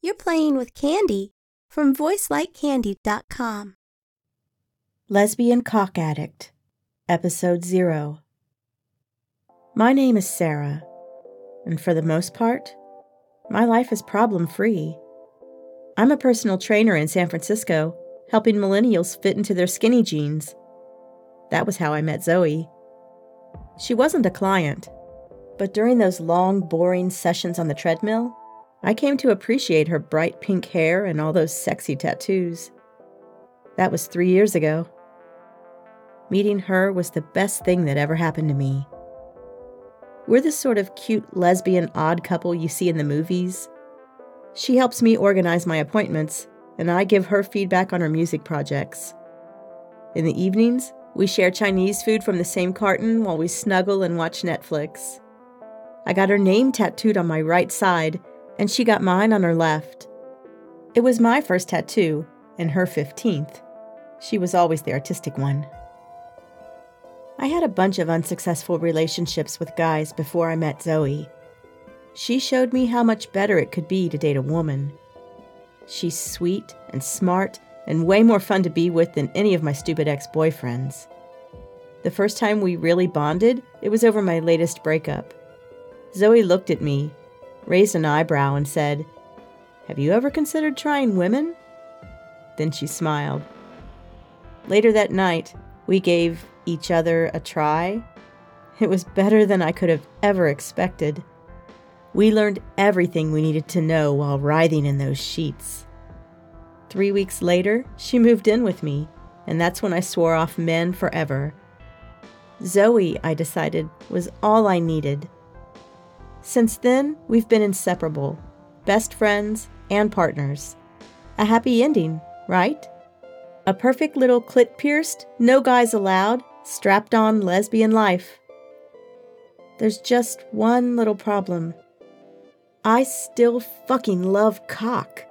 You're playing with Candy from VoiceLikeCandy.com. Lesbian Cock Addict, Episode 0. My name is Sarah, and for the most part, my life is problem-free. I'm a personal trainer in San Francisco, helping millennials fit into their skinny jeans. That was how I met Zoe. She wasn't a client, but during those long, boring sessions on the treadmill, I came to appreciate her bright pink hair and all those sexy tattoos. That was 3 years ago. Meeting her was the best thing that ever happened to me. We're the sort of cute lesbian odd couple you see in the movies. She helps me organize my appointments, and I give her feedback on her music projects. In the evenings, we share Chinese food from the same carton while we snuggle and watch Netflix. I got her name tattooed on my right side, and she got mine on her left. It was my first tattoo, and her 15th. She was always the artistic one. I had a bunch of unsuccessful relationships with guys before I met Zoe. She showed me how much better it could be to date a woman. She's sweet and smart and way more fun to be with than any of my stupid ex-boyfriends. The first time we really bonded, it was over my latest breakup. Zoe looked at me, raised an eyebrow, and said, "Have you ever considered trying women?" Then she smiled. Later that night, we gave each other a try. It was better than I could have ever expected. We learned everything we needed to know while writhing in those sheets. 3 weeks later, she moved in with me, and that's when I swore off men forever. Zoe, I decided, was all I needed. Since then, we've been inseparable, best friends and partners. A happy ending, right? A perfect little clit-pierced, no guys allowed, strapped-on lesbian life. There's just one little problem. I still fucking love cock.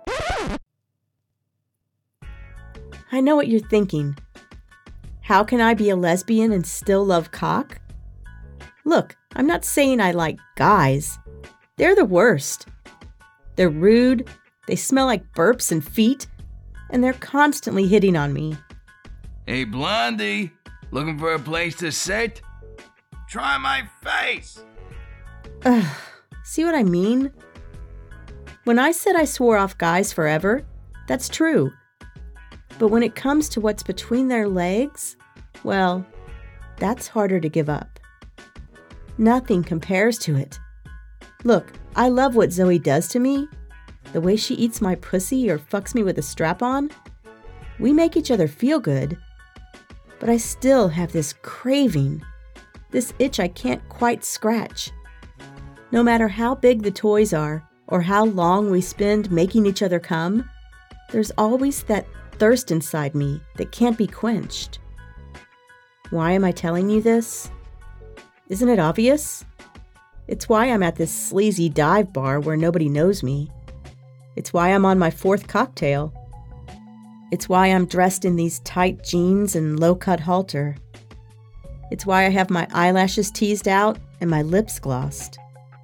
I know what you're thinking. How can I be a lesbian and still love cock? Look, I'm not saying I like guys. They're the worst. They're rude, they smell like burps and feet, and they're constantly hitting on me. Hey, Blondie, looking for a place to sit? Try my face! Ugh, see what I mean? When I said I swore off guys forever, that's true. But when it comes to what's between their legs, well, that's harder to give up. Nothing compares to it. Look, I love what Zoe does to me. The way she eats my pussy or fucks me with a strap-on. We make each other feel good. But I still have this craving, this itch I can't quite scratch. No matter how big the toys are, or how long we spend making each other come, there's always that thirst inside me that can't be quenched. Why am I telling you this? Isn't it obvious? It's why I'm at this sleazy dive bar where nobody knows me. It's why I'm on my 4th cocktail. It's why I'm dressed in these tight jeans and low-cut halter. It's why I have my eyelashes teased out and my lips glossed.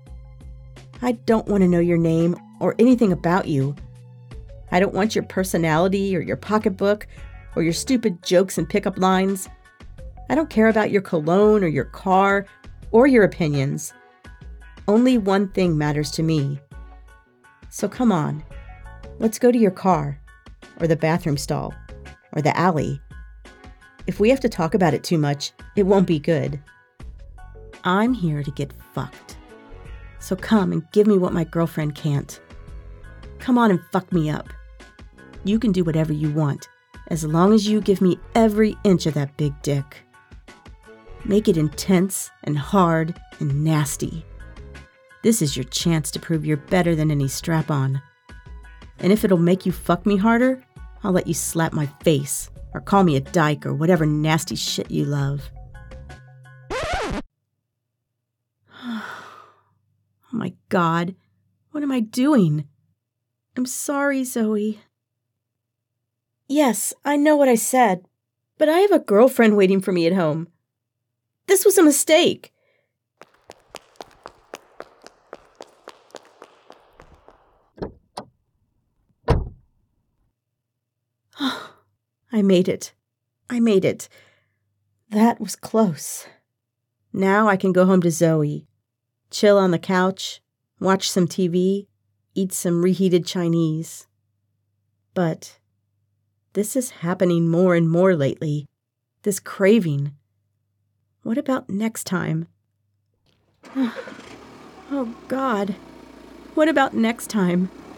I don't want to know your name or anything about you. I don't want your personality or your pocketbook or your stupid jokes and pickup lines. I don't care about your cologne or your car or your opinions. Only one thing matters to me. So come on, let's go to your car, or the bathroom stall, or the alley. If we have to talk about it too much, it won't be good. I'm here to get fucked. So come and give me what my girlfriend can't. Come on and fuck me up. You can do whatever you want, as long as you give me every inch of that big dick. Make it intense and hard and nasty. This is your chance to prove you're better than any strap-on. And if it'll make you fuck me harder, I'll let you slap my face or call me a dyke or whatever nasty shit you love. Oh my God, what am I doing? I'm sorry, Zoe. Yes, I know what I said, but I have a girlfriend waiting for me at home. This was a mistake. I made it. I made it. That was close. Now I can go home to Zoe, chill on the couch, watch some TV, eat some reheated Chinese. But this is happening more and more lately. This craving. What about next time? Oh, God. What about next time?